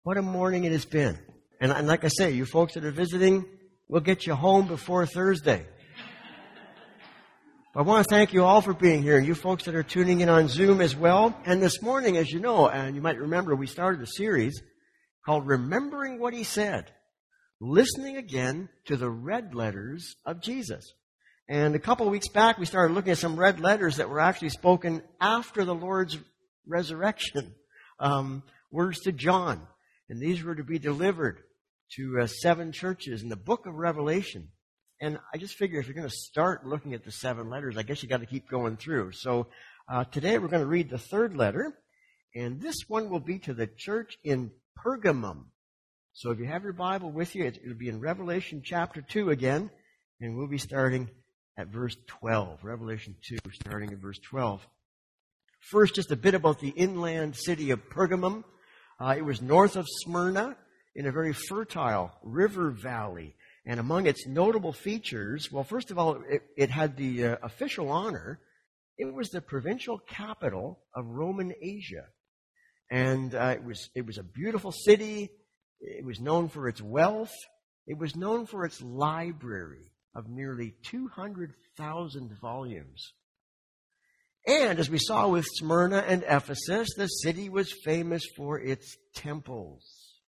What a morning it has been. And like I say, you folks that are visiting, we'll get you home before Thursday. I want to thank you all for being here, and you folks that are tuning in on Zoom as well. And this morning, as you know, and you might remember, we started a series called Remembering What He Said, listening again to the red letters of Jesus. And a couple of weeks back, we started looking at some red letters that were actually spoken after the Lord's resurrection. Words to John. And these were to be delivered to 7 churches in the book of Revelation. And I just figure if you're going to start looking at the 7 letters, I guess you got to keep going through. So today we're going to read the 3rd letter. And this one will be to the church in Pergamum. So if you have your Bible with you, it'll be in Revelation chapter 2 again. And we'll be starting at verse 12. Revelation 2, starting at verse 12. First, just a bit about the inland city of Pergamum. It was north of Smyrna in a very fertile river valley. And among its notable features, well, first of all, it had the official honor. It was the provincial capital of Roman Asia. And it was a beautiful city. It was known for its wealth. It was known for its library of nearly 200,000 volumes. And as we saw with Smyrna and Ephesus, the city was famous for its temples,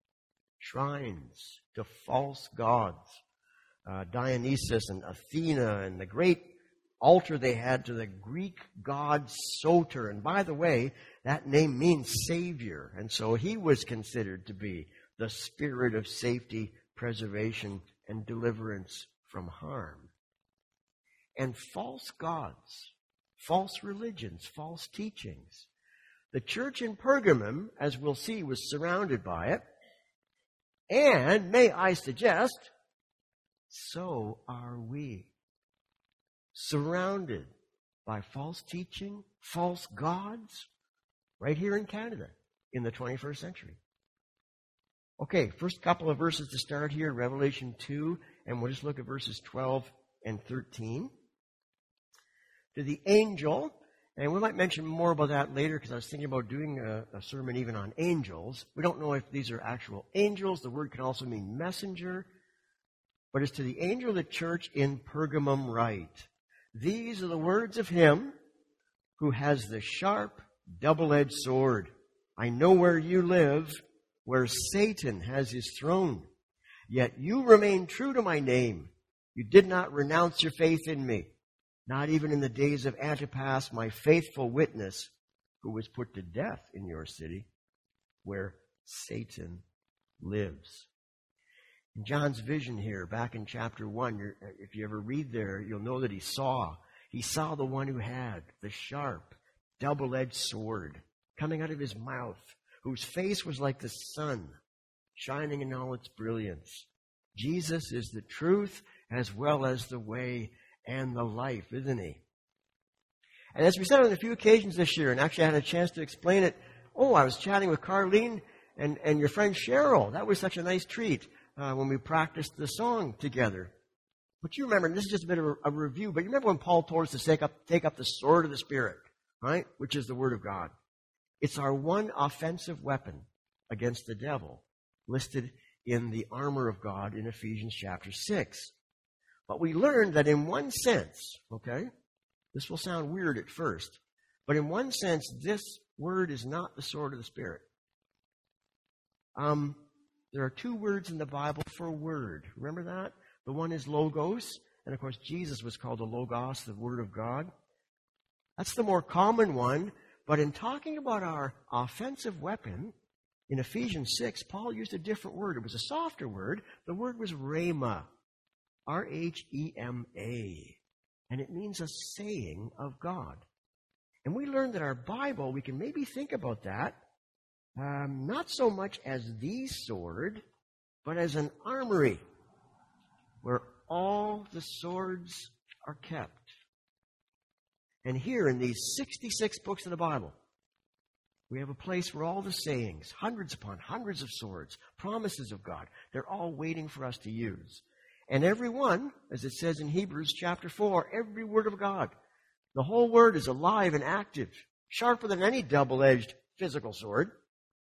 shrines to false gods, Dionysus and Athena, and the great altar they had to the Greek god Soter. And by the way, that name means Savior. And so he was considered to be the spirit of safety, preservation, and deliverance from harm. And false gods, false religions, false teachings. The church in Pergamum, as we'll see, was surrounded by it. And, may I suggest, so are we. Surrounded by false teaching, false gods, right here in Canada in the 21st century. Okay, first couple of verses to start here, Revelation 2, and we'll just look at verses 12 and 13. To the angel, and we might mention more about that later because I was thinking about doing a sermon even on angels. We don't know if these are actual angels. The word can also mean messenger. But it's to the angel of the church in Pergamum write, these are the words of him who has the sharp, double-edged sword. I know where you live, where Satan has his throne. Yet you remain true to my name. You did not renounce your faith in me. Not even in the days of Antipas, my faithful witness, who was put to death in your city, where Satan lives. In John's vision here, back in chapter 1, if you ever read there, you'll know that he saw the one who had the sharp, double-edged sword coming out of his mouth, whose face was like the sun, shining in all its brilliance. Jesus is the truth as well as the way and the life, isn't he? And as we said on a few occasions this year, and actually I had a chance to explain it, I was chatting with Carlene and your friend Cheryl. That was such a nice treat when we practiced the song together. But you remember, and this is just a bit of a review, but you remember when Paul told us to take up the sword of the Spirit, right? Which is the Word of God. It's our one offensive weapon against the devil, listed in the armor of God in Ephesians chapter 6. But we learned that in one sense, okay, this will sound weird at first, but in one sense, this word is not the sword of the Spirit. There are 2 words in the Bible for word. Remember that? The one is logos, and of course Jesus was called the logos, the Word of God. That's the more common one, but in talking about our offensive weapon, in Ephesians 6, Paul used a different word. It was a softer word. The word was rhema. R-H-E-M-A. And it means a saying of God. And we learned that our Bible, we can maybe think about that, not so much as the sword, but as an armory where all the swords are kept. And here in these 66 books of the Bible, we have a place where all the sayings, hundreds upon hundreds of swords, promises of God, they're all waiting for us to use. And every one, as it says in Hebrews chapter 4, every word of God, the whole word is alive and active, sharper than any double-edged physical sword.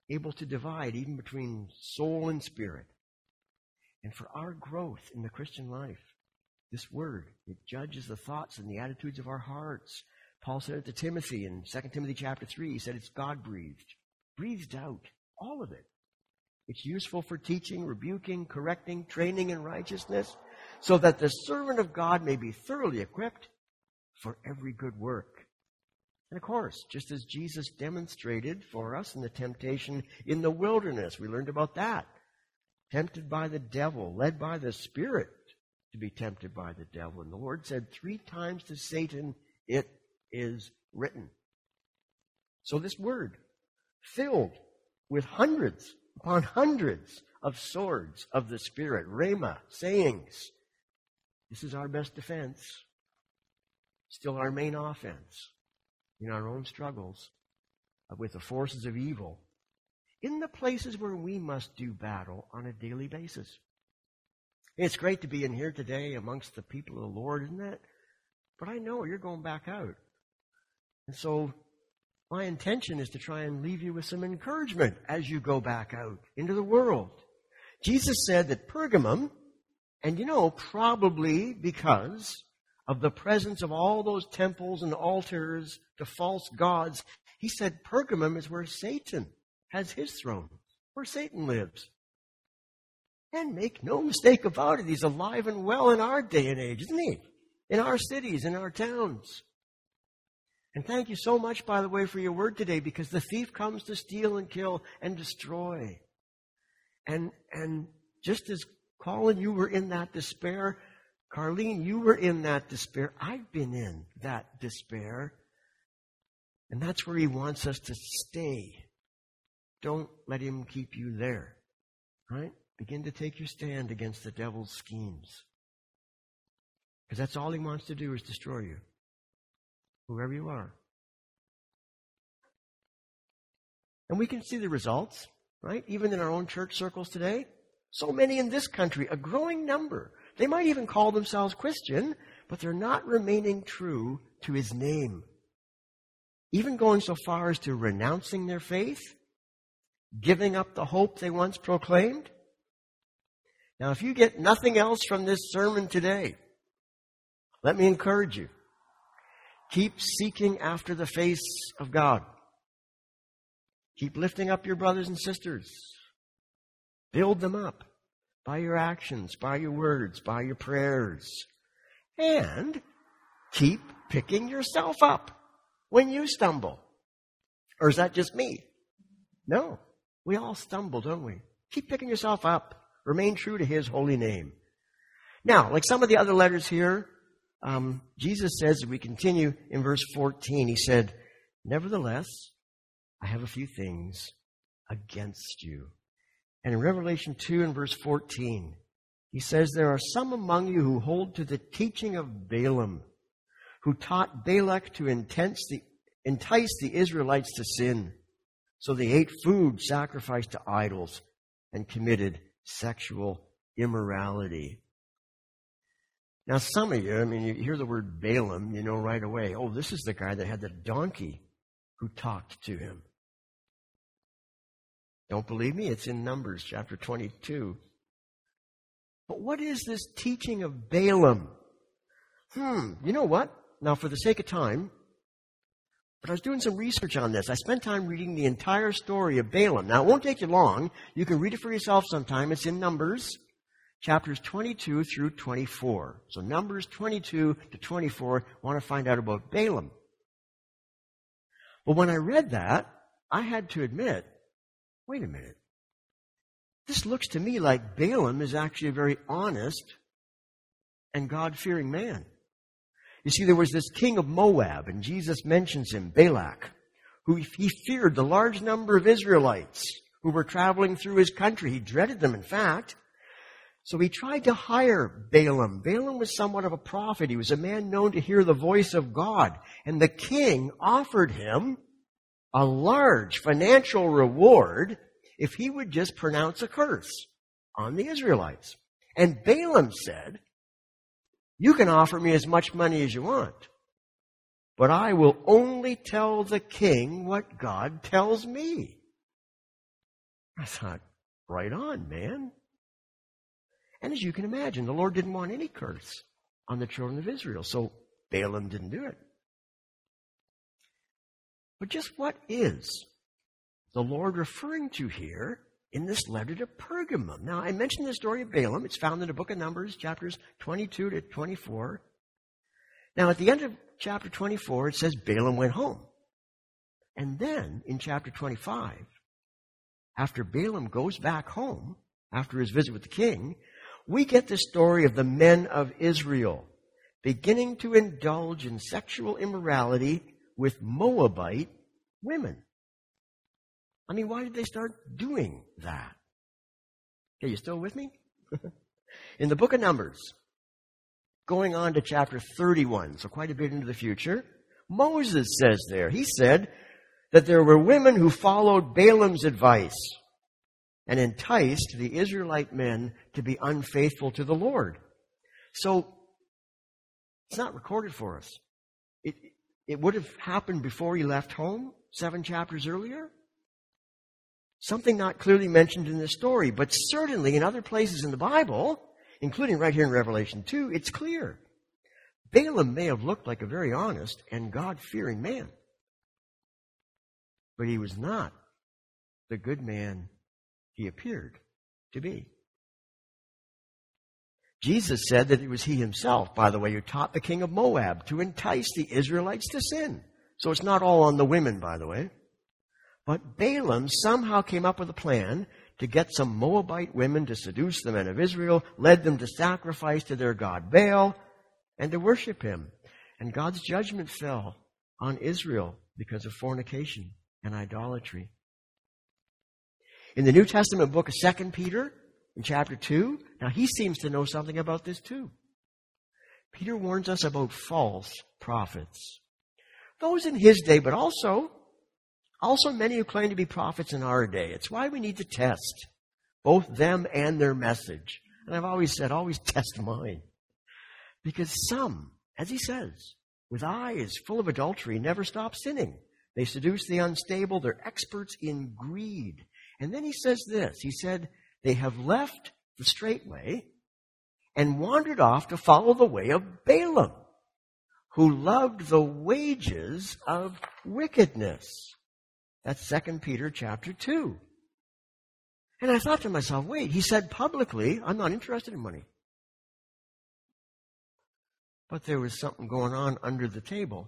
able to divide even between soul and spirit. And for our growth in the Christian life, this word, it judges the thoughts and the attitudes of our hearts. Paul said it to Timothy in 2 Timothy chapter 3. He said it's God-breathed, breathed out, all of it. It's useful for teaching, rebuking, correcting, training in righteousness, so that the servant of God may be thoroughly equipped for every good work. And of course, just as Jesus demonstrated for us in the temptation in the wilderness, we learned about that. Tempted by the devil, led by the Spirit to be tempted by the devil. And the Lord said 3 times to Satan, "It is written." So this word, filled with hundreds upon hundreds of swords of the Spirit, rhema, sayings. This is our best defense. Still our main offense in our own struggles with the forces of evil in the places where we must do battle on a daily basis. It's great to be in here today amongst the people of the Lord, isn't it? But I know you're going back out. And so my intention is to try and leave you with some encouragement as you go back out into the world. Jesus said that Pergamum, and probably because of the presence of all those temples and altars to false gods, he said Pergamum is where Satan has his throne, where Satan lives. And make no mistake about it, he's alive and well in our day and age, isn't he? In our cities, in our towns. And thank you so much, by the way, for your word today, because the thief comes to steal and kill and destroy. And just as Colin, you were in that despair, Carlene, you were in that despair. I've been in that despair. And that's where he wants us to stay. Don't let him keep you there. Right? Begin to take your stand against the devil's schemes. Because that's all he wants to do is destroy you. Whoever you are. And we can see the results, right? Even in our own church circles today. So many in this country, a growing number. They might even call themselves Christian, but they're not remaining true to his name. Even going so far as to renouncing their faith, giving up the hope they once proclaimed. Now, if you get nothing else from this sermon today, let me encourage you. Keep seeking after the face of God. Keep lifting up your brothers and sisters. Build them up by your actions, by your words, by your prayers. And keep picking yourself up when you stumble. Or is that just me? No. We all stumble, don't we? Keep picking yourself up. Remain true to his holy name. Now, like some of the other letters here, Jesus says, as we continue in verse 14, he said, "Nevertheless, I have a few things against you." And in Revelation 2 and verse 14, he says, "There are some among you who hold to the teaching of Balaam, who taught Balak to entice the Israelites to sin. So they ate food sacrificed to idols and committed sexual immorality." Now, some of you, you hear the word Balaam, you know right away, oh, this is the guy that had the donkey who talked to him. Don't believe me? It's in Numbers chapter 22. But what is this teaching of Balaam? You know what? Now, for the sake of time, but I was doing some research on this. I spent time reading the entire story of Balaam. Now, it won't take you long. You can read it for yourself sometime. It's in Numbers chapters 22 through 24. So Numbers 22 to 24, want to find out about Balaam. But when I read that, I had to admit, wait a minute. This looks to me like Balaam is actually a very honest and God-fearing man. You see, there was this king of Moab, and Jesus mentions him, Balak, who he feared the large number of Israelites who were traveling through his country. He dreaded them, in fact. So he tried to hire Balaam. Balaam was somewhat of a prophet. He was a man known to hear the voice of God. And the king offered him a large financial reward if he would just pronounce a curse on the Israelites. And Balaam said, "You can offer me as much money as you want, but I will only tell the king what God tells me." I thought, right on, man. And as you can imagine, the Lord didn't want any curse on the children of Israel, so Balaam didn't do it. But just what is the Lord referring to here in this letter to Pergamum? Now, I mentioned the story of Balaam. It's found in the book of Numbers, chapters 22 to 24. Now, at the end of chapter 24, it says Balaam went home. And then, in chapter 25, after Balaam goes back home, after his visit with the king, we get the story of the men of Israel beginning to indulge in sexual immorality with Moabite women. I mean, why did they start doing that? Okay, you still with me? In the book of Numbers, going on to chapter 31, so quite a bit into the future, Moses says there, he said that there were women who followed Balaam's advice and enticed the Israelite men to be unfaithful to the Lord. So, it's not recorded for us. It would have happened before he left home, 7 chapters earlier. Something not clearly mentioned in this story, but certainly in other places in the Bible, including right here in Revelation 2, it's clear. Balaam may have looked like a very honest and God-fearing man, but he was not the good man he appeared to be. Jesus said that it was he himself, by the way, who taught the king of Moab to entice the Israelites to sin. So it's not all on the women, by the way. But Balaam somehow came up with a plan to get some Moabite women to seduce the men of Israel, led them to sacrifice to their god Baal, and to worship him. And God's judgment fell on Israel because of fornication and idolatry. In the New Testament book of 2 Peter, in chapter 2, now he seems to know something about this too. Peter warns us about false prophets. Those in his day, but also many who claim to be prophets in our day. It's why we need to test both them and their message. And I've always said, always test mine. Because some, as he says, with eyes full of adultery, never stop sinning. They seduce the unstable. They're experts in greed. And then he says this. He said, they have left the straight way and wandered off to follow the way of Balaam, who loved the wages of wickedness. That's 2 Peter chapter 2. And I thought to myself, wait, he said publicly, I'm not interested in money. But there was something going on under the table.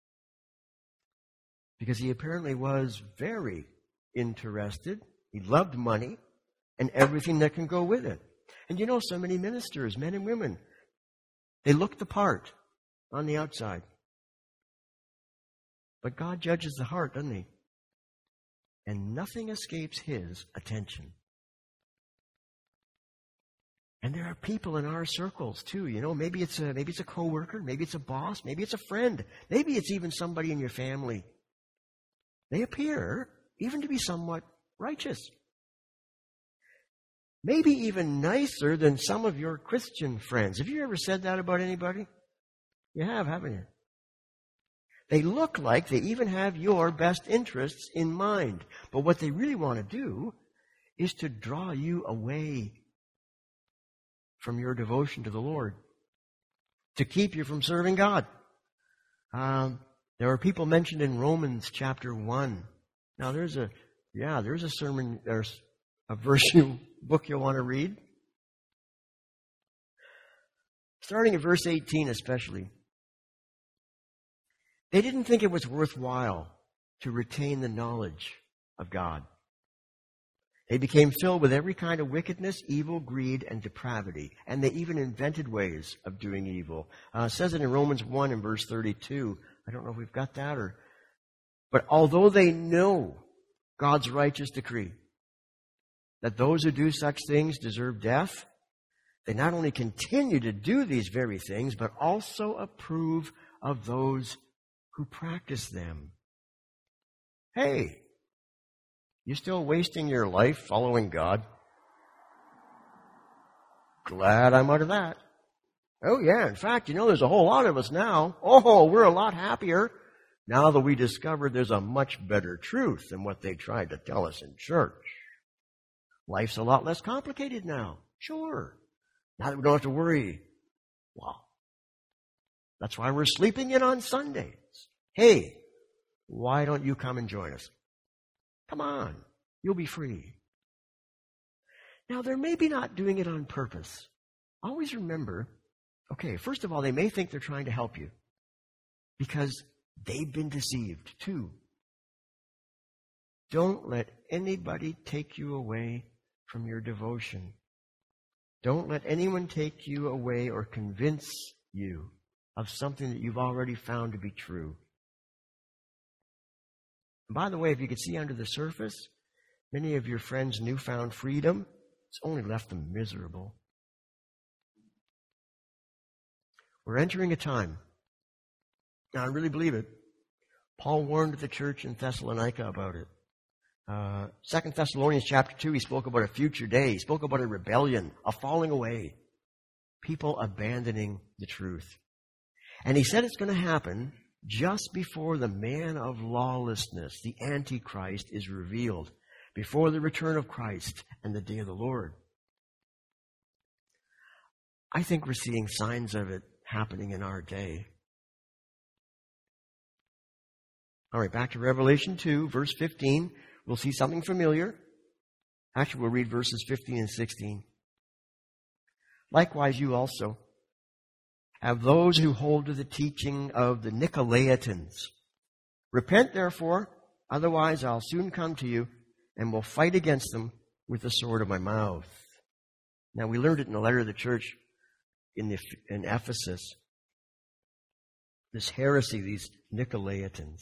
Because he apparently was very interested. He loved money and everything that can go with it. And you know, so many ministers, men and women, they look the part on the outside. But God judges the heart, doesn't he? And nothing escapes his attention. And there are people in our circles too. You know, maybe it's a coworker, maybe it's a boss, maybe it's a friend, maybe it's even somebody in your family. They appear even to be somewhat righteous. Maybe even nicer than some of your Christian friends. Have you ever said that about anybody? You have, haven't you? They look like they even have your best interests in mind. But what they really want to do is to draw you away from your devotion to the Lord, to keep you from serving God. There are people mentioned in Romans chapter 1. Now there's a sermon, there's a book you'll want to read. Starting at verse 18 especially. They didn't think it was worthwhile to retain the knowledge of God. They became filled with every kind of wickedness, evil, greed, and depravity. And they even invented ways of doing evil. It says it in Romans 1 and verse 32. I don't know if we've got that but although they know God's righteous decree that those who do such things deserve death, they not only continue to do these very things, but also approve of those who practice them. Hey, you still wasting your life following God? Glad I'm out of that. Oh yeah, in fact, you know, there's a whole lot of us now. Oh, we're a lot happier now that we discovered there's a much better truth than what they tried to tell us in church. Life's a lot less complicated now. Sure. Now that we don't have to worry. Well, that's why we're sleeping in on Sundays. Hey, why don't you come and join us? Come on. You'll be free. Now, they're maybe not doing it on purpose. Always remember, okay, first of all, they may think they're trying to help you because they've been deceived too. Don't let anybody take you away from your devotion. Don't let anyone take you away or convince you of something that you've already found to be true. And by the way, if you could see under the surface, many of your friends' newfound freedom, it's only left them miserable. We're entering a time. Now, I really believe it. Paul warned the church in Thessalonica about it. 2 Thessalonians chapter 2, he spoke about a future day. He spoke about a rebellion, a falling away, people abandoning the truth. And he said it's going to happen just before the man of lawlessness, the Antichrist, is revealed, before the return of Christ and the day of the Lord. I think we're seeing signs of it happening in our day. All right, back to Revelation 2, verse 15. We'll see something familiar. Actually, we'll read verses 15 and 16. Likewise, you also have those who hold to the teaching of the Nicolaitans. Repent, therefore, otherwise I'll soon come to you and will fight against them with the sword of my mouth. Now, we learned it in the letter of the church in Ephesus. This heresy, these Nicolaitans.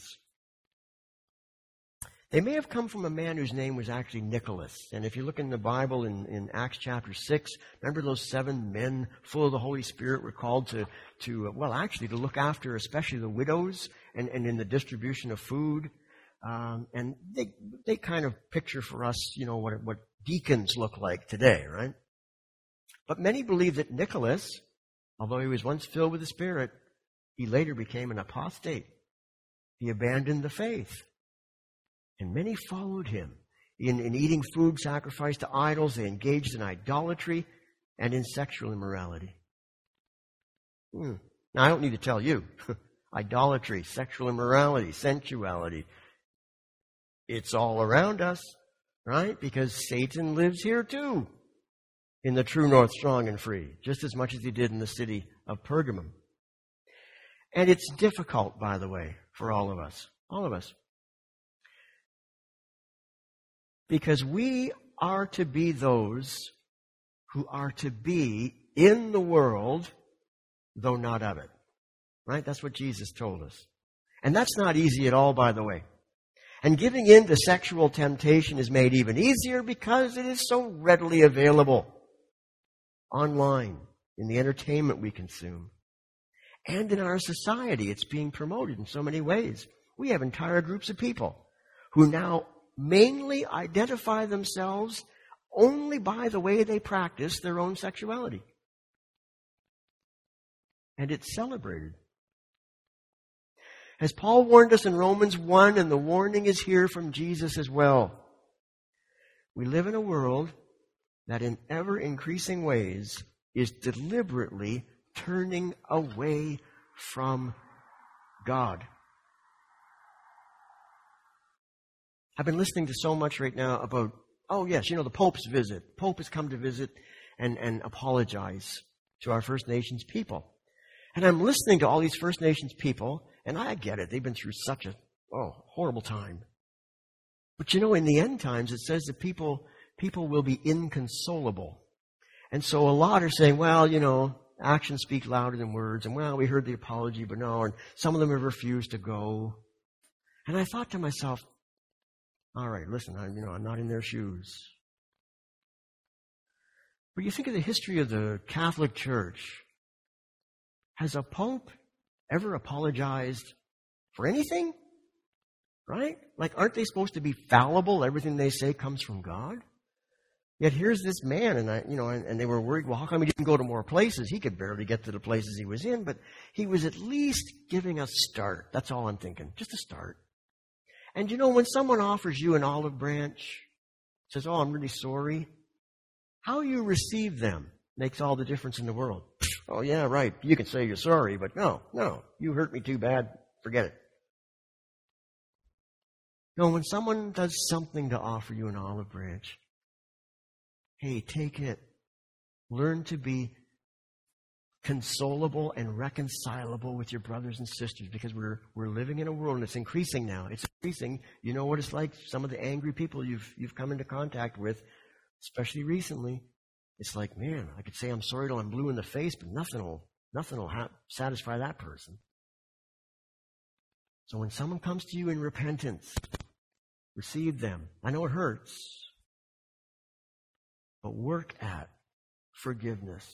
They may have come from a man whose name was actually Nicholas. And if you look in the Bible in Acts chapter 6, remember those 7 men full of the Holy Spirit were called to look after especially the widows and in the distribution of food. And they kind of picture for us, what deacons look like today, right? But many believe that Nicholas, although he was once filled with the Spirit, he later became an apostate. He abandoned the faith. And many followed him. In eating food sacrificed to idols, they engaged in idolatry and in sexual immorality. Now, I don't need to tell you. Idolatry, sexual immorality, sensuality. It's all around us, right? Because Satan lives here too. In the true north, strong and free. Just as much as he did in the city of Pergamum. And it's difficult, by the way, for all of us. All of us. Because we are to be those who are to be in the world, though not of it. Right? That's what Jesus told us. And that's not easy at all, by the way. And giving in to sexual temptation is made even easier because it is so readily available online, in the entertainment we consume. And in our society, it's being promoted in so many ways. We have entire groups of people who now mainly identify themselves only by the way they practice their own sexuality. And it's celebrated. As Paul warned us in Romans 1, and the warning is here from Jesus as well, we live in a world that in ever-increasing ways is deliberately turning away from God. I've been listening to so much right now about, the Pope's visit. Pope has come to visit and apologize to our First Nations people. And I'm listening to all these First Nations people, and I get it. They've been through such a horrible time. But in the end times, it says that people will be inconsolable. And so a lot are saying, actions speak louder than words, and we heard the apology, but no, and some of them have refused to go. And I thought to myself, all right, listen, I'm not in their shoes. But you think of the history of the Catholic Church. Has a pope ever apologized for anything? Right? Aren't they supposed to be fallible? Everything they say comes from God? Yet here's this man, and they were worried, how come he didn't go to more places? He could barely get to the places he was in, but he was at least giving a start. That's all I'm thinking. Just a start. And when someone offers you an olive branch, says, oh, I'm really sorry. How you receive them makes all the difference in the world. Oh, yeah, right. You can say you're sorry, but no, you hurt me too bad. Forget it. No, when someone does something to offer you an olive branch, hey, take it. Learn to be consolable and reconcilable with your brothers and sisters, because we're living in a world, and it's increasing now. It's increasing. You know what it's like. Some of the angry people you've come into contact with, especially recently, it's like, man, I could say I'm sorry till I'm blue in the face, but nothing will satisfy that person. So when someone comes to you in repentance, receive them. I know it hurts, but work at forgiveness.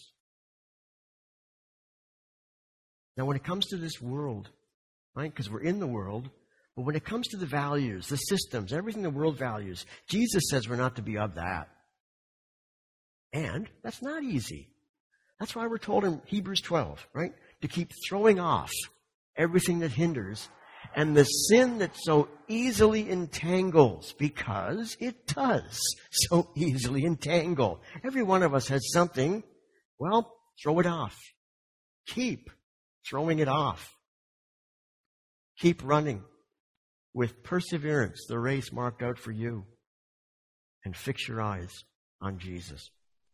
Now, when it comes to this world, right, because we're in the world, but when it comes to the values, the systems, everything the world values, Jesus says we're not to be of that. And that's not easy. That's why we're told in Hebrews 12, right, to keep throwing off everything that hinders and the sin that so easily entangles, because it does so easily entangle. Every one of us has something. Well, throw it off. Keep throwing it off. Keep running with perseverance the race marked out for you, and fix your eyes on Jesus.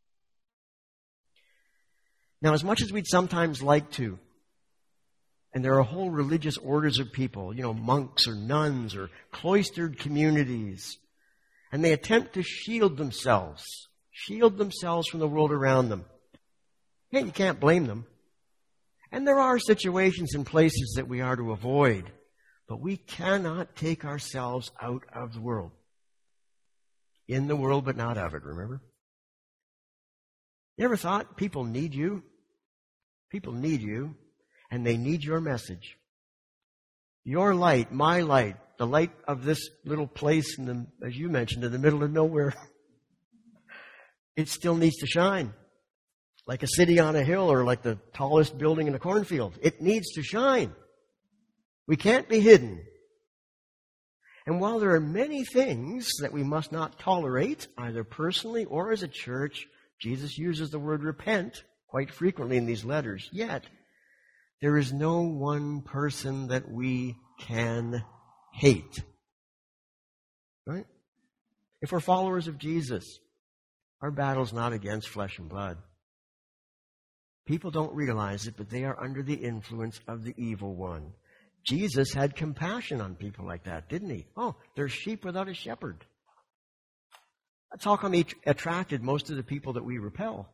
Now, as much as we'd sometimes like to, and there are whole religious orders of people, monks or nuns or cloistered communities, and they attempt to shield themselves from the world around them. Yeah, you can't blame them. And there are situations and places that we are to avoid, but we cannot take ourselves out of the world. In the world, but not of it, remember? You ever thought people need you? People need you, and they need your message. Your light, my light, the light of this little place, as you mentioned, in the middle of nowhere, it still needs to shine. Like a city on a hill, or like the tallest building in a cornfield. It needs to shine. We can't be hidden. And while there are many things that we must not tolerate, either personally or as a church, Jesus uses the word repent quite frequently in these letters. Yet, there is no one person that we can hate. Right? If we're followers of Jesus, our battle's not against flesh and blood. People don't realize it, but they are under the influence of the evil one. Jesus had compassion on people like that, didn't he? Oh, they're sheep without a shepherd. That's how come he attracted most of the people that we repel.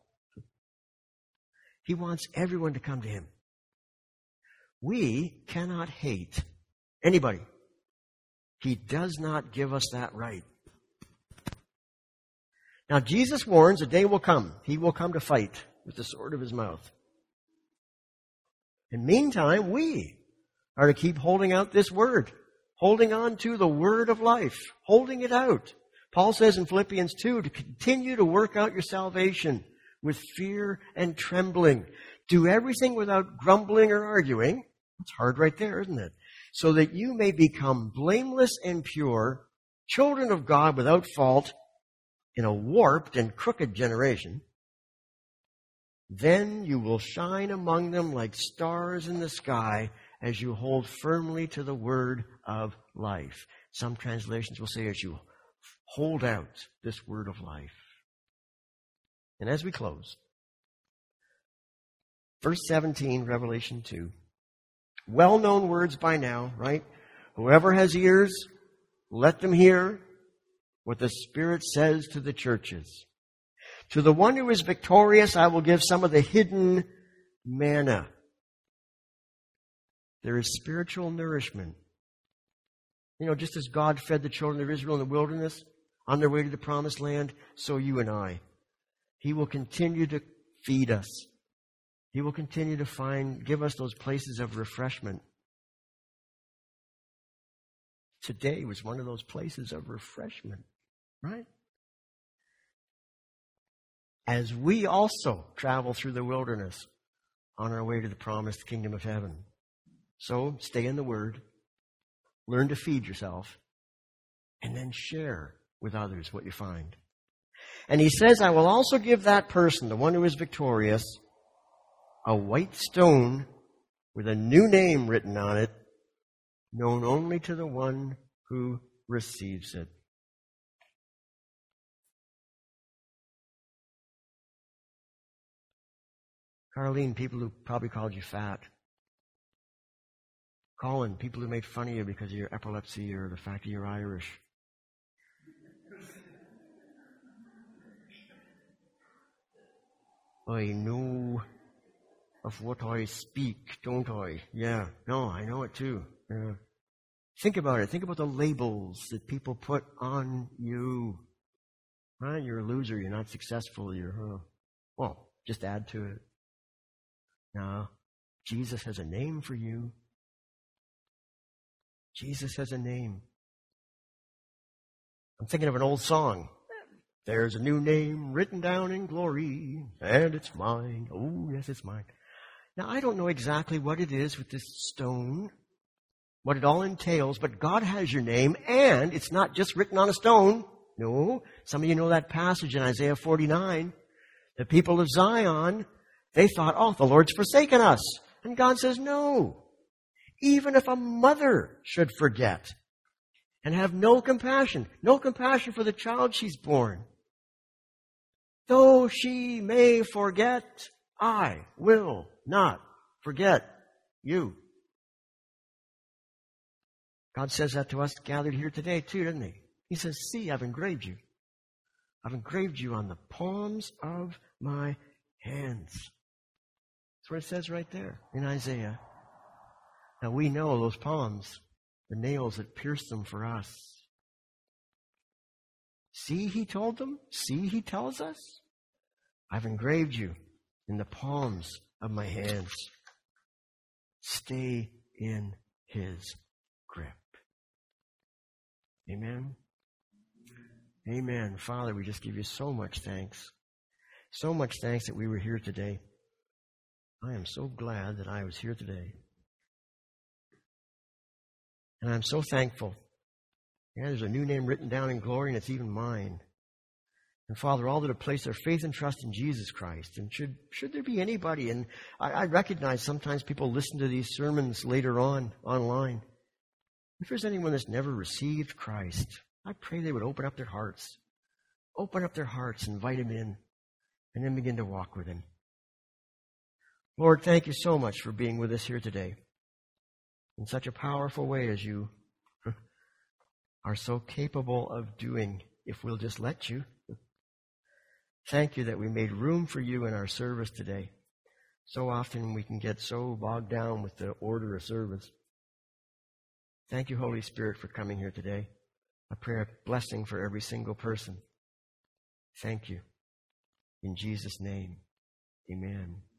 He wants everyone to come to him. We cannot hate anybody. He does not give us that right. Now, Jesus warns a day will come. He will come to fight with the sword of his mouth. And meantime, we are to keep holding out this word, holding on to the word of life, holding it out. Paul says in Philippians 2 to continue to work out your salvation with fear and trembling. Do everything without grumbling or arguing. It's hard right there, isn't it? So that you may become blameless and pure, children of God without fault, in a warped and crooked generation. Then you will shine among them like stars in the sky as you hold firmly to the word of life. Some translations will say as you hold out this word of life. And as we close, verse 17, Revelation 2. Well-known words by now, right? Whoever has ears, let them hear what the Spirit says to the churches. To the one who is victorious, I will give some of the hidden manna. There is spiritual nourishment. Just as God fed the children of Israel in the wilderness on their way to the promised land, so you and I. He will continue to feed us. He will continue to give us those places of refreshment. Today was one of those places of refreshment, right? As we also travel through the wilderness on our way to the promised kingdom of heaven. So stay in the Word, learn to feed yourself, and then share with others what you find. And he says, I will also give that person, the one who is victorious, a white stone with a new name written on it, known only to the one who receives it. Carlene, people who probably called you fat. Colin, people who made fun of you because of your epilepsy or the fact that you're Irish. I know of what I speak, don't I? Yeah, no, I know it too. Yeah. Think about it. Think about the labels that people put on you. You're a loser. You're not successful. Well, just add to it. No, Jesus has a name for you. Jesus has a name. I'm thinking of an old song. There's a new name written down in glory, and it's mine. Oh, yes, it's mine. Now, I don't know exactly what it is with this stone, what it all entails, but God has your name, and it's not just written on a stone. No, some of you know that passage in Isaiah 49. The people of Zion, they thought, oh, the Lord's forsaken us. And God says, no. Even if a mother should forget and have no compassion for the child she's born, though she may forget, I will not forget you. God says that to us gathered here today too, doesn't he? He says, see, I've engraved you. I've engraved you on the palms of my hands. That's what it says right there in Isaiah. Now we know those palms, the nails that pierced them for us. See, he told them. See, he tells us. I've engraved you in the palms of my hands. Stay in his grip. Amen. Amen. Father, we just give you so much thanks. So much thanks that we were here today. I am so glad that I was here today. And I'm so thankful. Yeah, there's a new name written down in glory, and it's even mine. And Father, all that have placed their faith and trust in Jesus Christ, and should there be anybody, and I recognize sometimes people listen to these sermons later on online. If there's anyone that's never received Christ, I pray they would open up their hearts. Open up their hearts, invite him in, and then begin to walk with him. Lord, thank you so much for being with us here today in such a powerful way as you are so capable of doing if we'll just let you. Thank you that we made room for you in our service today. So often we can get so bogged down with the order of service. Thank you, Holy Spirit, for coming here today. I pray a blessing for every single person. Thank you. In Jesus' name, amen.